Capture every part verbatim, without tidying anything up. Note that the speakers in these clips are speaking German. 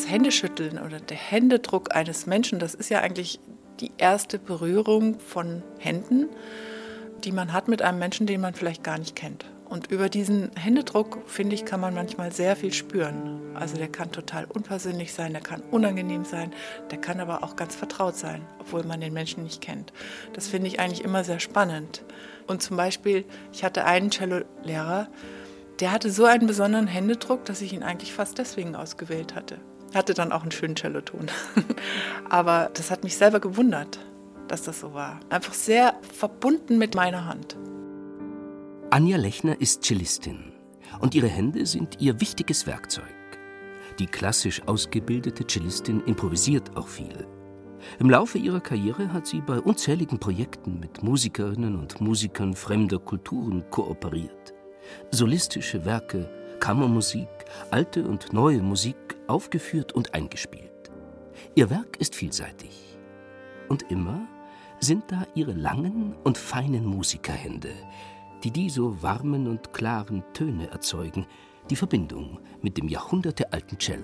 das Händeschütteln oder der Händedruck eines Menschen, das ist ja eigentlich die erste Berührung von Händen, die man hat mit einem Menschen, den man vielleicht gar nicht kennt. Und über diesen Händedruck, finde ich, kann man manchmal sehr viel spüren. Also der kann total unpersönlich sein, der kann unangenehm sein, der kann aber auch ganz vertraut sein, obwohl man den Menschen nicht kennt. Das finde ich eigentlich immer sehr spannend. Und zum Beispiel, ich hatte einen Cello-Lehrer, der hatte so einen besonderen Händedruck, dass ich ihn eigentlich fast deswegen ausgewählt hatte. Hatte dann auch einen schönen Celloton. Aber das hat mich selber gewundert, dass das so war. Einfach sehr verbunden mit meiner Hand. Anja Lechner ist Cellistin und ihre Hände sind ihr wichtiges Werkzeug. Die klassisch ausgebildete Cellistin improvisiert auch viel. Im Laufe ihrer Karriere hat sie bei unzähligen Projekten mit Musikerinnen und Musikern fremder Kulturen kooperiert. Solistische Werke, Kammermusik, alte und neue Musik aufgeführt und eingespielt. Ihr Werk ist vielseitig. Und immer sind da ihre langen und feinen Musikerhände, die die so warmen und klaren Töne erzeugen, die Verbindung mit dem jahrhundertealten Cello.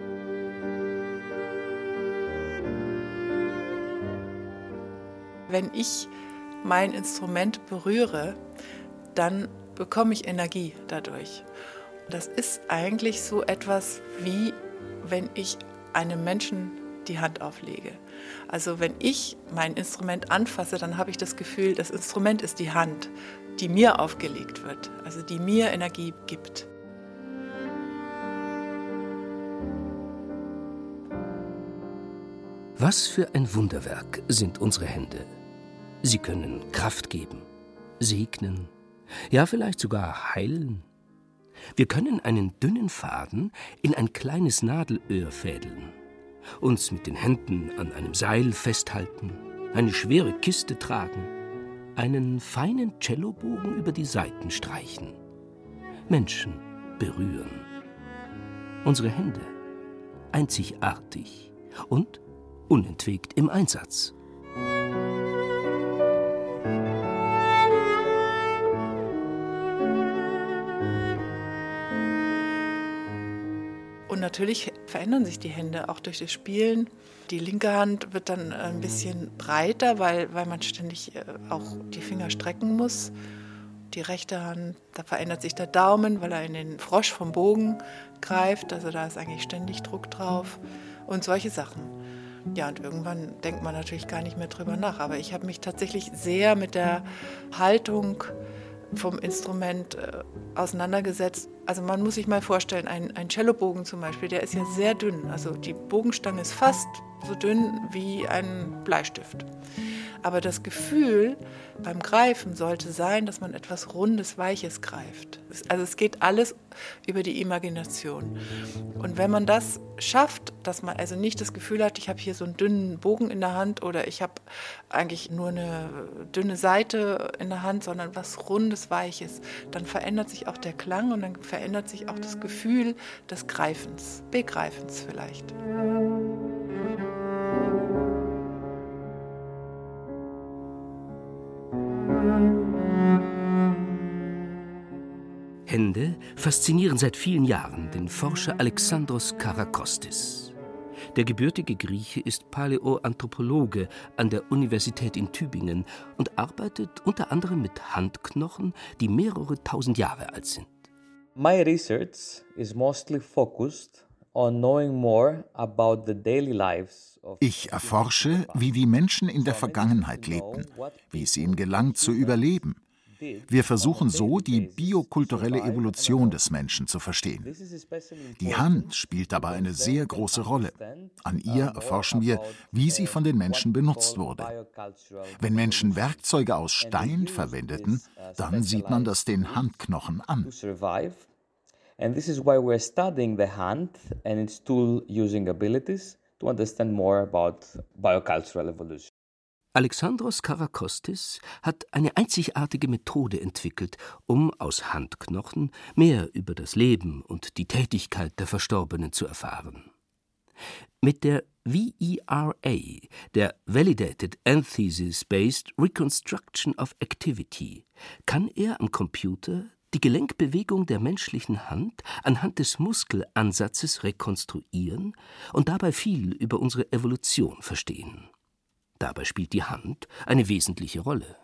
Wenn ich mein Instrument berühre, dann bekomme ich Energie dadurch. Das ist eigentlich so etwas wie, wenn ich einem Menschen die Hand auflege. Also wenn ich mein Instrument anfasse, dann habe ich das Gefühl, das Instrument ist die Hand, die mir aufgelegt wird, also die mir Energie gibt. Was für ein Wunderwerk sind unsere Hände. Sie können Kraft geben, segnen, ja vielleicht sogar heilen. Wir können einen dünnen Faden in ein kleines Nadelöhr fädeln, uns mit den Händen an einem Seil festhalten, eine schwere Kiste tragen, einen feinen Cellobogen über die Saiten streichen, Menschen berühren. Unsere Hände, einzigartig und unentwegt im Einsatz. Und natürlich verändern sich die Hände auch durch das Spielen. Die linke Hand wird dann ein bisschen breiter, weil, weil man ständig auch die Finger strecken muss. Die rechte Hand, da verändert sich der Daumen, weil er in den Frosch vom Bogen greift. Also da ist eigentlich ständig Druck drauf und solche Sachen. Ja, und irgendwann denkt man natürlich gar nicht mehr drüber nach. Aber ich habe mich tatsächlich sehr mit der Haltung vom Instrument äh, auseinandergesetzt. Also man muss sich mal vorstellen, ein, ein Cellobogen zum Beispiel, der ist ja sehr dünn. Also die Bogenstange ist fast so dünn wie ein Bleistift. Aber das Gefühl beim Greifen sollte sein, dass man etwas Rundes, Weiches greift. Also es geht alles über die Imagination. Und wenn man das schafft, dass man also nicht das Gefühl hat, ich habe hier so einen dünnen Bogen in der Hand oder ich habe eigentlich nur eine dünne Seite in der Hand, sondern was Rundes, Weiches, dann verändert sich auch der Klang und dann verändert sich auch das Gefühl des Greifens, Begreifens vielleicht. Hände faszinieren seit vielen Jahren den Forscher Alexandros Karakostis. Der gebürtige Grieche ist Paläoanthropologe an der Universität in Tübingen und arbeitet unter anderem mit Handknochen, die mehrere tausend Jahre alt sind. My research is mostly focused on knowing more about the daily lives of Ich erforsche, wie die Menschen in der Vergangenheit lebten, wie es ihnen gelang zu überleben. Wir versuchen so, die biokulturelle Evolution des Menschen zu verstehen. Die Hand spielt dabei eine sehr große Rolle. An ihr erforschen wir, wie sie von den Menschen benutzt wurde. Wenn Menschen Werkzeuge aus Stein verwendeten, dann sieht man das den Handknochen an. And this is why we're studying the hand and its tool-using abilities to understand more about biocultural evolution. Alexandros Karakostis hat eine einzigartige Methode entwickelt, um aus Handknochen mehr über das Leben und die Tätigkeit der Verstorbenen zu erfahren. Mit der V E R A, der Validated Anthesis-Based Reconstruction of Activity, kann er am Computer die Gelenkbewegung der menschlichen Hand anhand des Muskelansatzes rekonstruieren und dabei viel über unsere Evolution verstehen. Dabei spielt die Hand eine wesentliche Rolle.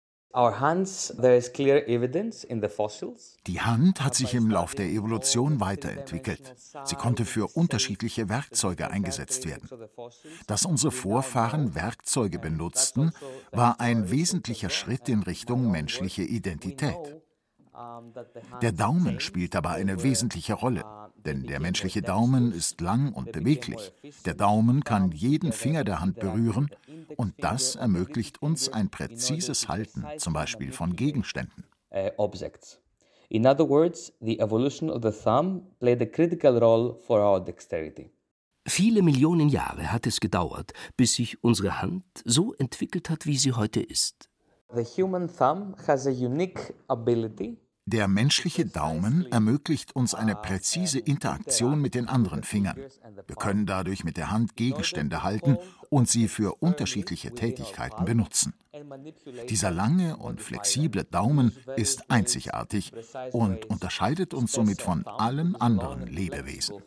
Die Hand hat sich im Lauf der Evolution weiterentwickelt. Sie konnte für unterschiedliche Werkzeuge eingesetzt werden. Dass unsere Vorfahren Werkzeuge benutzten, war ein wesentlicher Schritt in Richtung menschliche Identität. Der Daumen spielt aber eine wesentliche Rolle, denn der menschliche Daumen ist lang und beweglich. Der Daumen kann jeden Finger der Hand berühren und das ermöglicht uns ein präzises Halten, zum Beispiel von Gegenständen. In other words, the evolution of the thumb played a critical role for our dexterity. Viele Millionen Jahre hat es gedauert, bis sich unsere Hand so entwickelt hat, wie sie heute ist. The human thumb has a unique ability. Der menschliche Daumen ermöglicht uns eine präzise Interaktion mit den anderen Fingern. Wir können dadurch mit der Hand Gegenstände halten und sie für unterschiedliche Tätigkeiten benutzen. Dieser lange und flexible Daumen ist einzigartig und unterscheidet uns somit von allen anderen Lebewesen.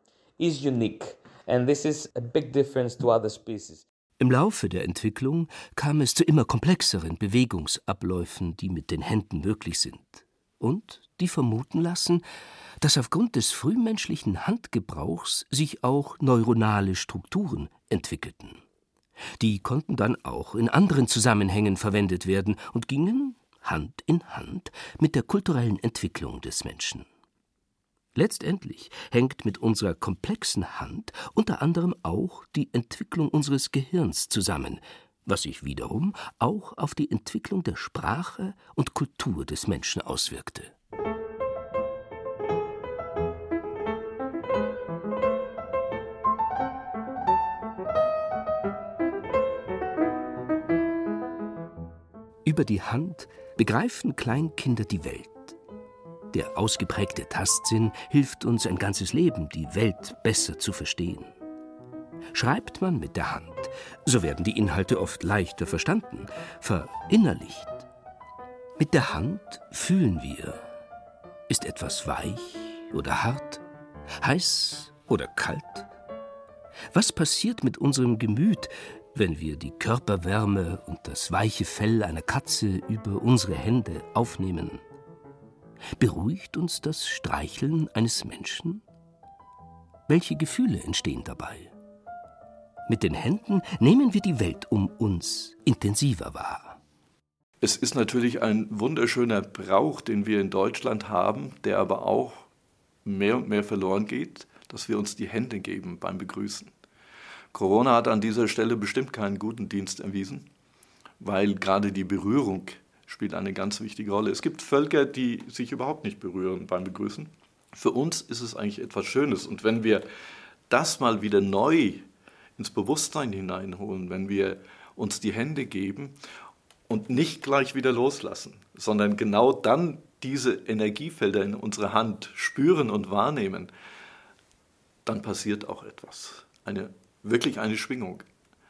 Im Laufe der Entwicklung kam es zu immer komplexeren Bewegungsabläufen, die mit den Händen möglich sind. Und die vermuten lassen, dass aufgrund des frühmenschlichen Handgebrauchs sich auch neuronale Strukturen entwickelten. Die konnten dann auch in anderen Zusammenhängen verwendet werden und gingen Hand in Hand mit der kulturellen Entwicklung des Menschen. Letztendlich hängt mit unserer komplexen Hand unter anderem auch die Entwicklung unseres Gehirns zusammen, was sich wiederum auch auf die Entwicklung der Sprache und Kultur des Menschen auswirkte. Über die Hand begreifen Kleinkinder die Welt. Der ausgeprägte Tastsinn hilft uns ein ganzes Leben, die Welt besser zu verstehen. Schreibt man mit der Hand, so werden die Inhalte oft leichter verstanden, verinnerlicht. Mit der Hand fühlen wir. Ist etwas weich oder hart, heiß oder kalt? Was passiert mit unserem Gemüt, wenn wir die Körperwärme und das weiche Fell einer Katze über unsere Hände aufnehmen? Beruhigt uns das Streicheln eines Menschen? Welche Gefühle entstehen dabei? Mit den Händen nehmen wir die Welt um uns intensiver wahr. Es ist natürlich ein wunderschöner Brauch, den wir in Deutschland haben, der aber auch mehr und mehr verloren geht, dass wir uns die Hände geben beim Begrüßen. Corona hat an dieser Stelle bestimmt keinen guten Dienst erwiesen, weil gerade die Berührung spielt eine ganz wichtige Rolle. Es gibt Völker, die sich überhaupt nicht berühren beim Begrüßen. Für uns ist es eigentlich etwas Schönes. Und wenn wir das mal wieder neu ins Bewusstsein hineinholen, wenn wir uns die Hände geben und nicht gleich wieder loslassen, sondern genau dann diese Energiefelder in unserer Hand spüren und wahrnehmen, dann passiert auch etwas, eine, wirklich eine Schwingung.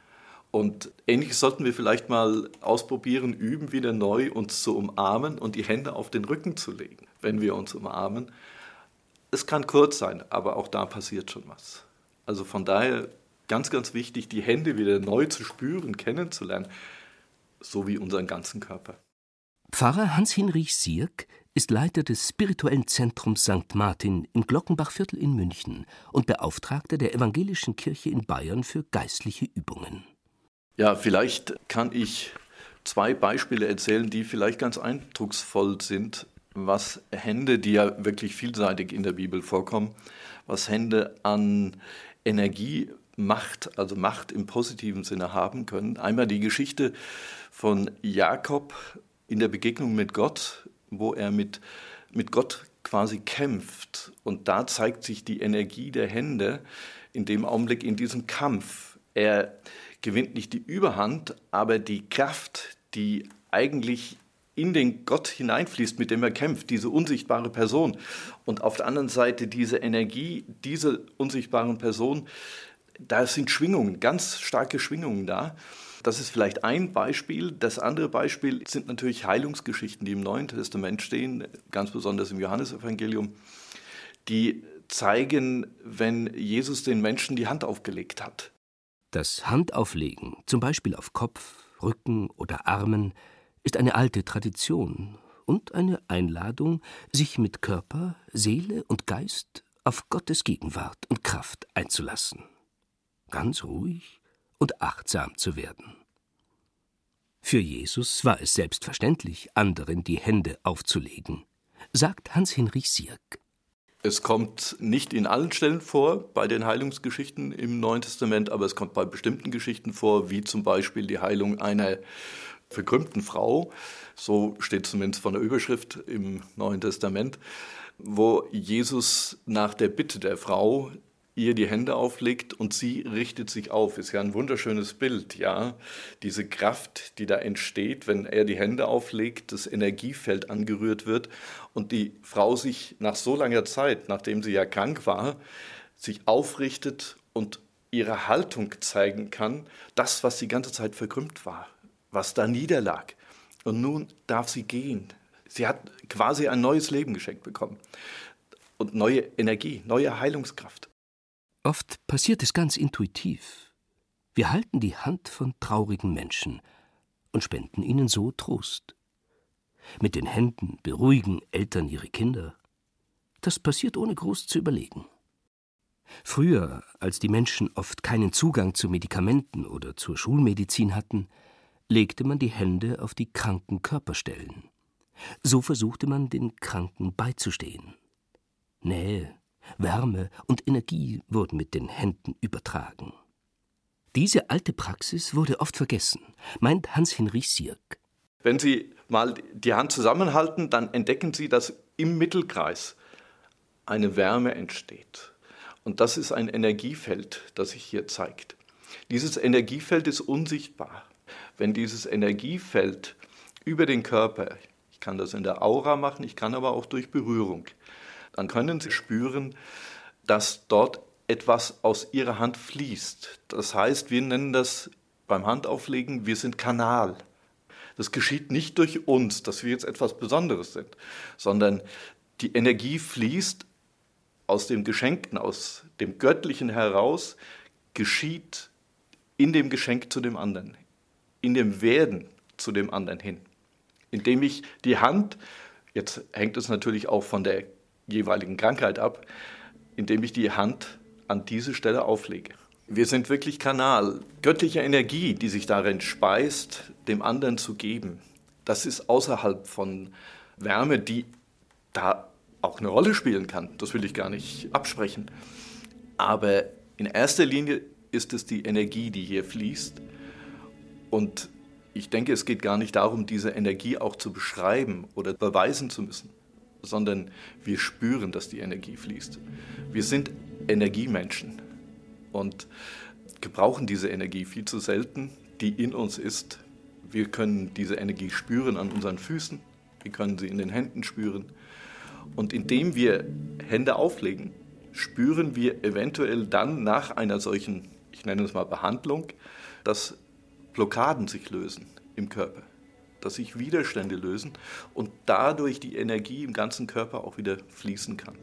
Und Ähnliches sollten wir vielleicht mal ausprobieren, üben, wieder neu uns zu umarmen und die Hände auf den Rücken zu legen, wenn wir uns umarmen. Es kann kurz sein, aber auch da passiert schon was. Also von daher ganz, ganz wichtig, die Hände wieder neu zu spüren, kennenzulernen, so wie unseren ganzen Körper. Pfarrer Hans-Hinrich Sierk ist Leiter des spirituellen Zentrums Sankt Martin im Glockenbachviertel in München und Beauftragter der Evangelischen Kirche in Bayern für geistliche Übungen. Ja, vielleicht kann ich zwei Beispiele erzählen, die vielleicht ganz eindrucksvoll sind, was Hände, die ja wirklich vielseitig in der Bibel vorkommen, was Hände an Energie, Macht, also Macht im positiven Sinne haben können. Einmal die Geschichte von Jakob in der Begegnung mit Gott, wo er mit, mit Gott quasi kämpft. Und da zeigt sich die Energie der Hände in dem Augenblick in diesem Kampf. Er gewinnt nicht die Überhand, aber die Kraft, die eigentlich in den Gott hineinfließt, mit dem er kämpft, diese unsichtbare Person. Und auf der anderen Seite diese Energie, diese unsichtbaren Person, da sind Schwingungen, ganz starke Schwingungen da. Das ist vielleicht ein Beispiel. Das andere Beispiel sind natürlich Heilungsgeschichten, die im Neuen Testament stehen, ganz besonders im Johannesevangelium, die zeigen, wenn Jesus den Menschen die Hand aufgelegt hat. Das Handauflegen, zum Beispiel auf Kopf, Rücken oder Armen, ist eine alte Tradition und eine Einladung, sich mit Körper, Seele und Geist auf Gottes Gegenwart und Kraft einzulassen, ganz ruhig und achtsam zu werden. Für Jesus war es selbstverständlich, anderen die Hände aufzulegen, sagt Hans-Hinrich Sierck. Es kommt nicht in allen Stellen vor, bei den Heilungsgeschichten im Neuen Testament, aber es kommt bei bestimmten Geschichten vor, wie zum Beispiel die Heilung einer verkrümmten Frau, so steht zumindest von der Überschrift im Neuen Testament, wo Jesus nach der Bitte der Frau ihr die Hände auflegt und sie richtet sich auf. Ist ja ein wunderschönes Bild, ja. Diese Kraft, die da entsteht, wenn er die Hände auflegt, das Energiefeld angerührt wird und die Frau sich nach so langer Zeit, nachdem sie ja krank war, sich aufrichtet und ihre Haltung zeigen kann, das, was die ganze Zeit verkrümmt war, was da niederlag. Und nun darf sie gehen. Sie hat quasi ein neues Leben geschenkt bekommen und neue Energie, neue Heilungskraft. Oft passiert es ganz intuitiv. Wir halten die Hand von traurigen Menschen und spenden ihnen so Trost. Mit den Händen beruhigen Eltern ihre Kinder. Das passiert ohne groß zu überlegen. Früher, als die Menschen oft keinen Zugang zu Medikamenten oder zur Schulmedizin hatten, legte man die Hände auf die kranken Körperstellen. So versuchte man, den Kranken beizustehen. Nähe, Wärme und Energie wurden mit den Händen übertragen. Diese alte Praxis wurde oft vergessen, meint Hans-Hinrich Sierck. Wenn Sie mal die Hand zusammenhalten, dann entdecken Sie, dass im Mittelkreis eine Wärme entsteht. Und das ist ein Energiefeld, das sich hier zeigt. Dieses Energiefeld ist unsichtbar. Wenn dieses Energiefeld über den Körper, ich kann das in der Aura machen, ich kann aber auch durch Berührung, dann können Sie spüren, dass dort etwas aus Ihrer Hand fließt. Das heißt, wir nennen das beim Handauflegen, wir sind Kanal. Das geschieht nicht durch uns, dass wir jetzt etwas Besonderes sind, sondern die Energie fließt aus dem Geschenkten, aus dem Göttlichen heraus, geschieht in dem Geschenk zu dem anderen, in dem Werden zu dem anderen hin. Indem ich die Hand, jetzt hängt es natürlich auch von der jeweiligen Krankheit ab, indem ich die Hand an diese Stelle auflege. Wir sind wirklich Kanal, göttliche Energie, die sich darin speist, dem anderen zu geben. Das ist außerhalb von Wärme, die da auch eine Rolle spielen kann. Das will ich gar nicht absprechen. Aber in erster Linie ist es die Energie, die hier fließt. Und ich denke, es geht gar nicht darum, diese Energie auch zu beschreiben oder beweisen zu müssen, sondern wir spüren, dass die Energie fließt. Wir sind Energiemenschen und gebrauchen diese Energie viel zu selten, die in uns ist. Wir können diese Energie spüren an unseren Füßen, wir können sie in den Händen spüren. Und indem wir Hände auflegen, spüren wir eventuell dann nach einer solchen, ich nenne es mal Behandlung, dass Blockaden sich lösen im Körper, dass sich Widerstände lösen und dadurch die Energie im ganzen Körper auch wieder fließen kann.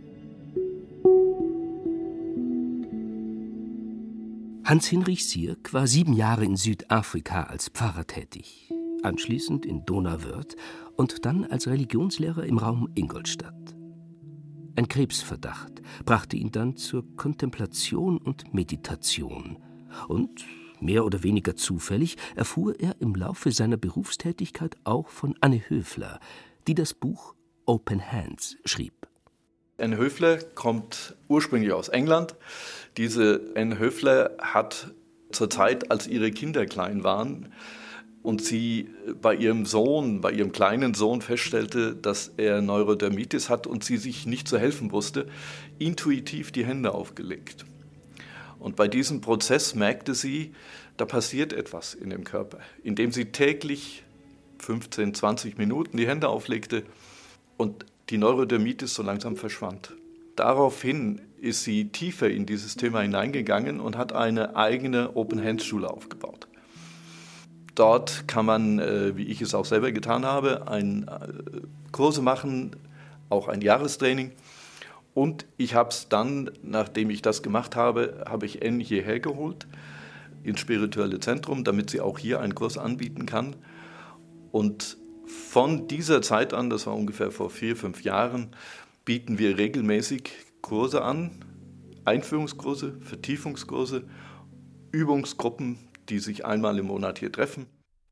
Hans-Hinrich Sierck war sieben Jahre in Südafrika als Pfarrer tätig, anschließend in Donauwörth und dann als Religionslehrer im Raum Ingolstadt. Ein Krebsverdacht brachte ihn dann zur Kontemplation und Meditation und mehr oder weniger zufällig erfuhr er im Laufe seiner Berufstätigkeit auch von Anne Höfler, die das Buch Open Hands schrieb. Anne Höfler kommt ursprünglich aus England. Diese Anne Höfler hat zur Zeit, als ihre Kinder klein waren und sie bei ihrem Sohn, bei ihrem kleinen Sohn feststellte, dass er Neurodermitis hat und sie sich nicht zu helfen wusste, intuitiv die Hände aufgelegt. Und bei diesem Prozess merkte sie, da passiert etwas in dem Körper. Indem sie täglich fünfzehn, zwanzig Minuten die Hände auflegte und die Neurodermitis so langsam verschwand. Daraufhin ist sie tiefer in dieses Thema hineingegangen und hat eine eigene Open-Hands-Schule aufgebaut. Dort kann man, äh, wie ich es auch selber getan habe, ein, äh, Kurse machen, auch ein Jahrestraining. Und ich habe es dann, nachdem ich das gemacht habe, habe ich N hierher geholt, ins spirituelle Zentrum, damit sie auch hier einen Kurs anbieten kann. Und von dieser Zeit an, das war ungefähr vor vier, fünf Jahren, bieten wir regelmäßig Kurse an, Einführungskurse, Vertiefungskurse, Übungsgruppen, die sich einmal im Monat hier treffen.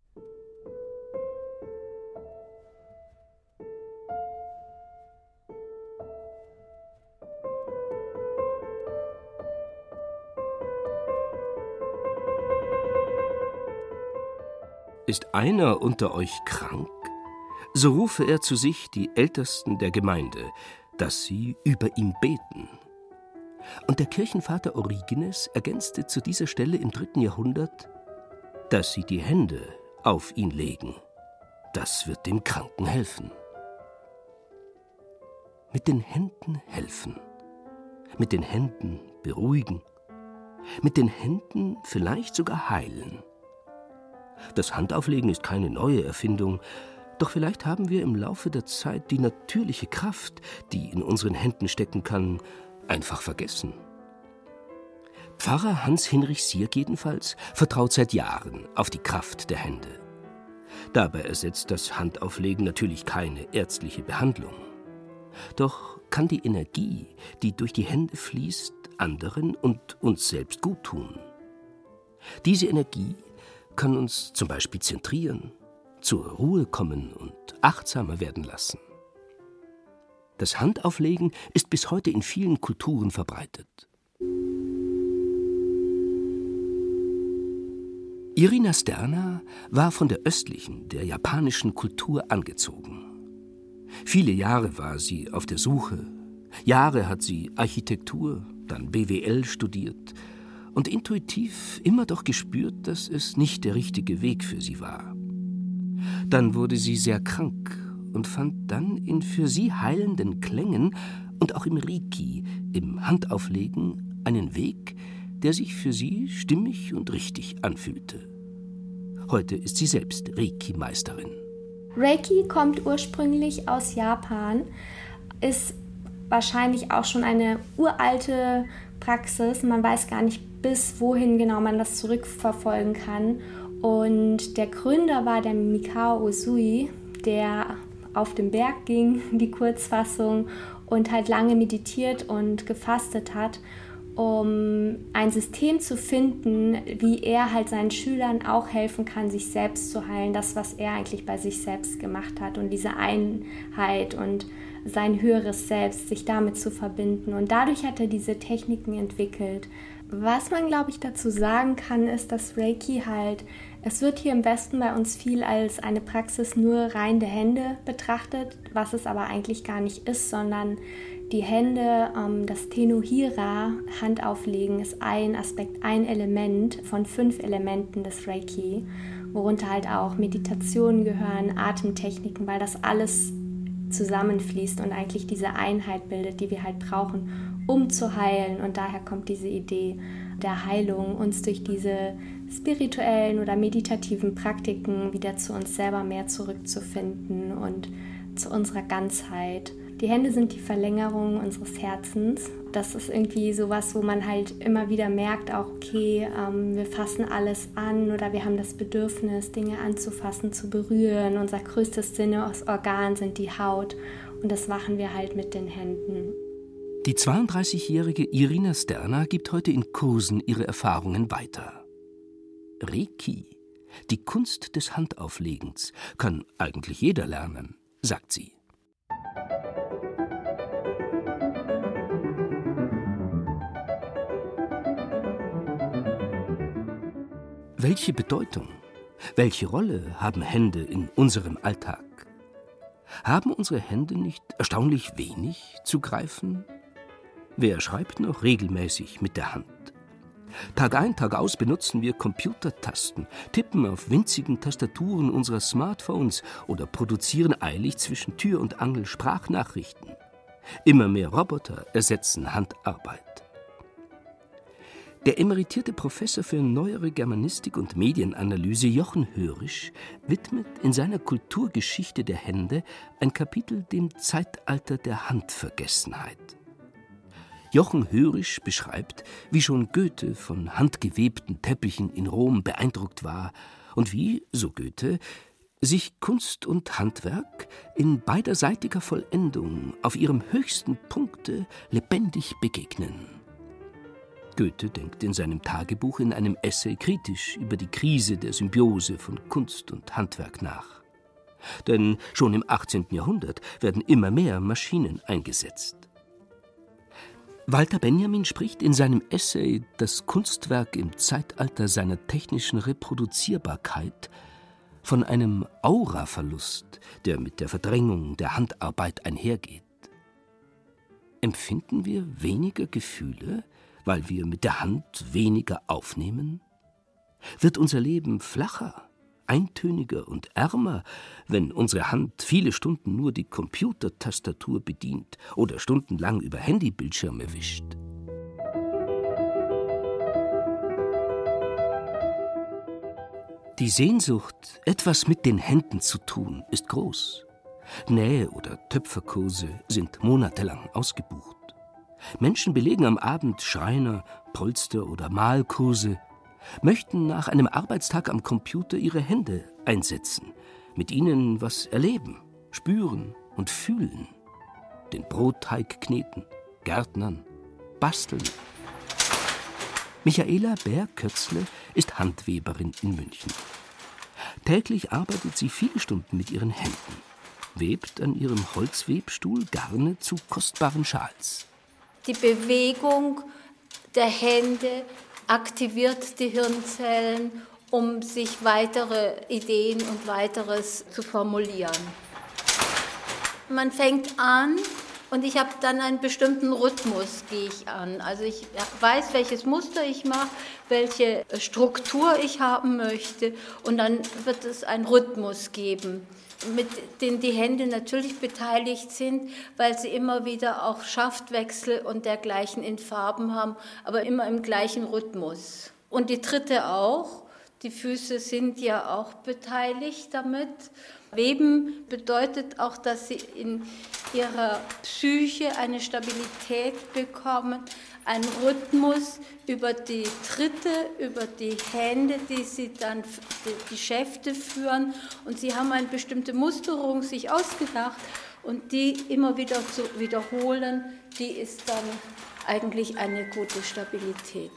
Ist einer unter euch krank? So rufe er zu sich die Ältesten der Gemeinde, dass sie über ihn beten. Und der Kirchenvater Origenes ergänzte zu dieser Stelle im dritten Jahrhundert, dass sie die Hände auf ihn legen. Das wird dem Kranken helfen. Mit den Händen helfen. Mit den Händen beruhigen. Mit den Händen vielleicht sogar heilen. Das Handauflegen ist keine neue Erfindung, doch vielleicht haben wir im Laufe der Zeit die natürliche Kraft, die in unseren Händen stecken kann, einfach vergessen. Pfarrer Hans-Hinrich Sierk jedenfalls vertraut seit Jahren auf die Kraft der Hände. Dabei ersetzt das Handauflegen natürlich keine ärztliche Behandlung. Doch kann die Energie, die durch die Hände fließt, anderen und uns selbst gut tun. Diese Energie kann uns zum Beispiel zentrieren, zur Ruhe kommen und achtsamer werden lassen. Das Handauflegen ist bis heute in vielen Kulturen verbreitet. Irina Sterna war von der östlichen, der japanischen Kultur angezogen. Viele Jahre war sie auf der Suche. Jahre hat sie Architektur, dann B W L studiert und intuitiv immer doch gespürt, dass es nicht der richtige Weg für sie war. Dann wurde sie sehr krank und fand dann in für sie heilenden Klängen und auch im Reiki, im Handauflegen, einen Weg, der sich für sie stimmig und richtig anfühlte. Heute ist sie selbst Reiki-Meisterin. Reiki kommt ursprünglich aus Japan, ist wahrscheinlich auch schon eine uralte Praxis. Man weiß gar nicht, bis wohin genau man das zurückverfolgen kann. Und der Gründer war der Mikao Usui, der auf den Berg ging, die Kurzfassung, und halt lange meditiert und gefastet hat, um ein System zu finden, wie er halt seinen Schülern auch helfen kann, sich selbst zu heilen, das, was er eigentlich bei sich selbst gemacht hat und diese Einheit und sein höheres Selbst, sich damit zu verbinden. Und dadurch hat er diese Techniken entwickelt. Was man, glaube ich, dazu sagen kann, ist, dass Reiki halt, es wird hier im Westen bei uns viel als eine Praxis nur rein der Hände betrachtet, was es aber eigentlich gar nicht ist, sondern die Hände, ähm, das Tenohira, Handauflegen, ist ein Aspekt, ein Element von fünf Elementen des Reiki, worunter halt auch Meditationen gehören, Atemtechniken, weil das alles zusammenfließt und eigentlich diese Einheit bildet, die wir halt brauchen, um zu heilen. Und daher kommt diese Idee der Heilung, uns durch diese spirituellen oder meditativen Praktiken wieder zu uns selber mehr zurückzufinden und zu unserer Ganzheit. Die Hände sind die Verlängerung unseres Herzens. Das ist irgendwie sowas, wo man halt immer wieder merkt, auch okay, ähm, wir fassen alles an oder wir haben das Bedürfnis, Dinge anzufassen, zu berühren. Unser größtes Sinnesorgan sind die Haut und das machen wir halt mit den Händen. Die zweiunddreißigjährige Irina Sterna gibt heute in Kursen ihre Erfahrungen weiter. Reiki, die Kunst des Handauflegens, kann eigentlich jeder lernen, sagt sie. Welche Bedeutung, welche Rolle haben Hände in unserem Alltag? Haben unsere Hände nicht erstaunlich wenig zu greifen? Wer schreibt noch regelmäßig mit der Hand? Tag ein, Tag aus benutzen wir Computertasten, tippen auf winzigen Tastaturen unserer Smartphones oder produzieren eilig zwischen Tür und Angel Sprachnachrichten. Immer mehr Roboter ersetzen Handarbeit. Der emeritierte Professor für neuere Germanistik und Medienanalyse Jochen Hörisch widmet in seiner Kulturgeschichte der Hände ein Kapitel dem Zeitalter der Handvergessenheit. Jochen Hörisch beschreibt, wie schon Goethe von handgewebten Teppichen in Rom beeindruckt war und wie, so Goethe, sich Kunst und Handwerk in beiderseitiger Vollendung auf ihrem höchsten Punkte lebendig begegnen. Goethe denkt in seinem Tagebuch in einem Essay kritisch über die Krise der Symbiose von Kunst und Handwerk nach. Denn schon im achtzehnten Jahrhundert werden immer mehr Maschinen eingesetzt. Walter Benjamin spricht in seinem Essay Das Kunstwerk im Zeitalter seiner technischen Reproduzierbarkeit von einem Auraverlust, der mit der Verdrängung der Handarbeit einhergeht. Empfinden wir weniger Gefühle, weil wir mit der Hand weniger aufnehmen? Wird unser Leben flacher, eintöniger und ärmer, wenn unsere Hand viele Stunden nur die Computertastatur bedient oder stundenlang über Handybildschirme wischt? Die Sehnsucht, etwas mit den Händen zu tun, ist groß. Nähe- oder Töpferkurse sind monatelang ausgebucht. Menschen belegen am Abend Schreiner-, Polster- oder Malkurse, möchten nach einem Arbeitstag am Computer ihre Hände einsetzen, mit ihnen was erleben, spüren und fühlen, den Brotteig kneten, gärtnern, basteln. Michaela Bär-Kötzle ist Handweberin in München. Täglich arbeitet sie viele Stunden mit ihren Händen, webt an ihrem Holzwebstuhl Garne zu kostbaren Schals. Die Bewegung der Hände aktiviert die Hirnzellen, um sich weitere Ideen und weiteres zu formulieren. Man fängt an und ich habe dann einen bestimmten Rhythmus, gehe ich an. Also ich weiß, welches Muster ich mache, welche Struktur ich haben möchte und dann wird es einen Rhythmus geben, mit denen die Hände natürlich beteiligt sind, weil sie immer wieder auch Schaftwechsel und dergleichen in Farben haben, aber immer im gleichen Rhythmus. Und die dritte auch, die Füße sind ja auch beteiligt damit. Weben bedeutet auch, dass sie in ihrer Psyche eine Stabilität bekommen, einen Rhythmus über die Tritte, über die Hände, die sie dann die Schäfte führen. Und sie haben eine bestimmte Musterung sich ausgedacht und die immer wieder zu wiederholen, die ist dann eigentlich eine gute Stabilität.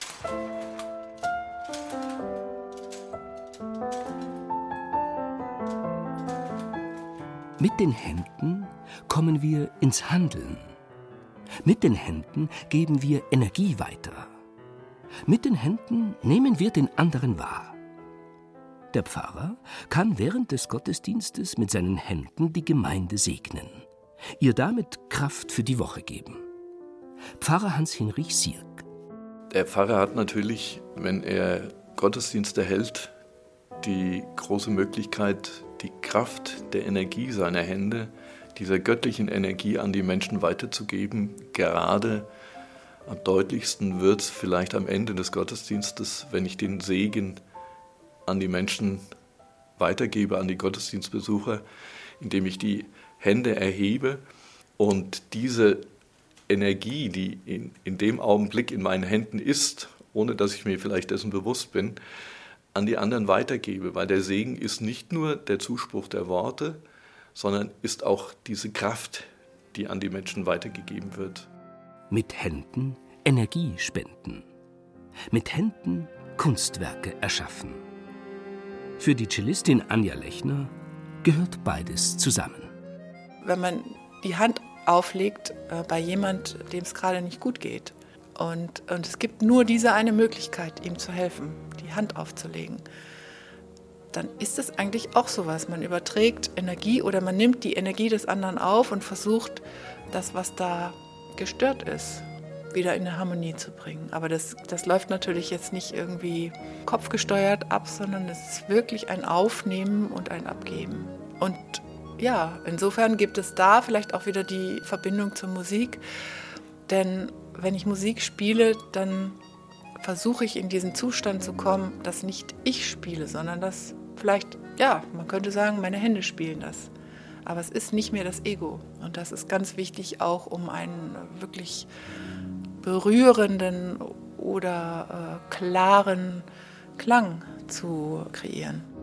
Mit den Händen kommen wir ins Handeln. Mit den Händen geben wir Energie weiter. Mit den Händen nehmen wir den anderen wahr. Der Pfarrer kann während des Gottesdienstes mit seinen Händen die Gemeinde segnen, ihr damit Kraft für die Woche geben. Pfarrer Hans-Hinrich Sierk. Der Pfarrer hat natürlich, wenn er Gottesdienste hält, die große Möglichkeit, die Kraft der Energie seiner Hände, dieser göttlichen Energie an die Menschen weiterzugeben. Gerade am deutlichsten wird es vielleicht am Ende des Gottesdienstes, wenn ich den Segen an die Menschen weitergebe, an die Gottesdienstbesucher, indem ich die Hände erhebe und diese Energie, die in, in dem Augenblick in meinen Händen ist, ohne dass ich mir vielleicht dessen bewusst bin, an die anderen weitergebe, weil der Segen ist nicht nur der Zuspruch der Worte, sondern ist auch diese Kraft, die an die Menschen weitergegeben wird. Mit Händen Energie spenden. Mit Händen Kunstwerke erschaffen. Für die Cellistin Anja Lechner gehört beides zusammen. Wenn man die Hand auflegt äh, bei jemand, dem es gerade nicht gut geht, und, und es gibt nur diese eine Möglichkeit, ihm zu helfen, die Hand aufzulegen, dann ist es eigentlich auch sowas. Man überträgt Energie oder man nimmt die Energie des anderen auf und versucht, das, was da gestört ist, wieder in eine Harmonie zu bringen. Aber das, das läuft natürlich jetzt nicht irgendwie kopfgesteuert ab, sondern es ist wirklich ein Aufnehmen und ein Abgeben. Und ja, insofern gibt es da vielleicht auch wieder die Verbindung zur Musik. Denn wenn ich Musik spiele, dann versuche ich in diesen Zustand zu kommen, dass nicht ich spiele, sondern dass vielleicht, ja, man könnte sagen, meine Hände spielen das. Aber es ist nicht mehr das Ego. Und das ist ganz wichtig auch, um einen wirklich berührenden oder äh, klaren Klang zu kreieren.